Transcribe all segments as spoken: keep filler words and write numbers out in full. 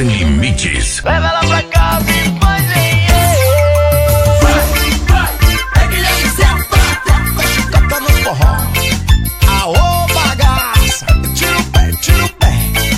Sem Limites. Leva ela pra casa e faz em É Guilherme Seta, chicota no forró. Aô, bagaça, tira o pé, tira o pé.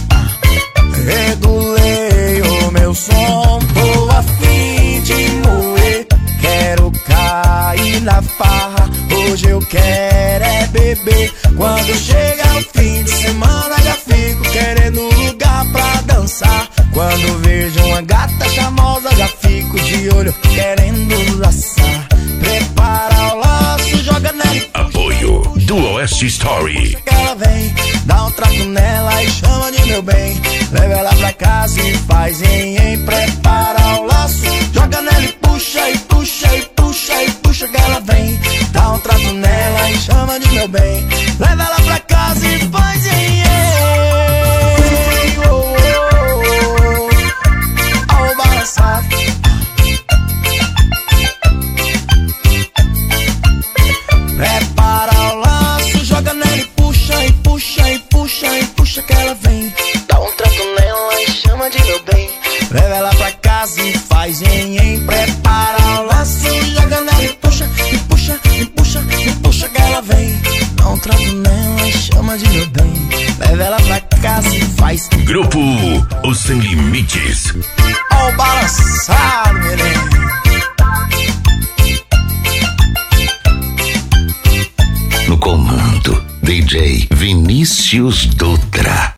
Regulei o meu som, tô a fim de moer. Quero cair na farra, hoje eu quero é beber. Quando chega o fim de semana já fico querendo lugar pra dançar. Quando vejo uma gata charmosa já fico de olho querendo laçar. Prepara o laço, joga nela e Apoio do Oeste Story. ela vem, dá um trato nela e chama de meu bem. Leva ela pra casa e faz em, em. Prepara o laço, joga nela e puxa, e puxa, e puxa, e puxa que ela vem. Dá um trato nela e chama de meu bem. Leva ela pra casa e faz em, em. Oh, oh, oh, oh, balançado. Prepara o laço, joga nela e puxa, e puxa, e puxa, e puxa que ela vem. Dá um trato nela e chama de meu bem. Leva ela pra casa e faz em, em. Prepara o laço, joga nela e puxa, e puxa, e puxa, e puxa que ela vem. Dá um trato nela e chama de meu bem. Leva ela pra casa e faz. Grupo Os Sem Limites. Ó o balançado, menino. No comando, D J Vinícius Dutra.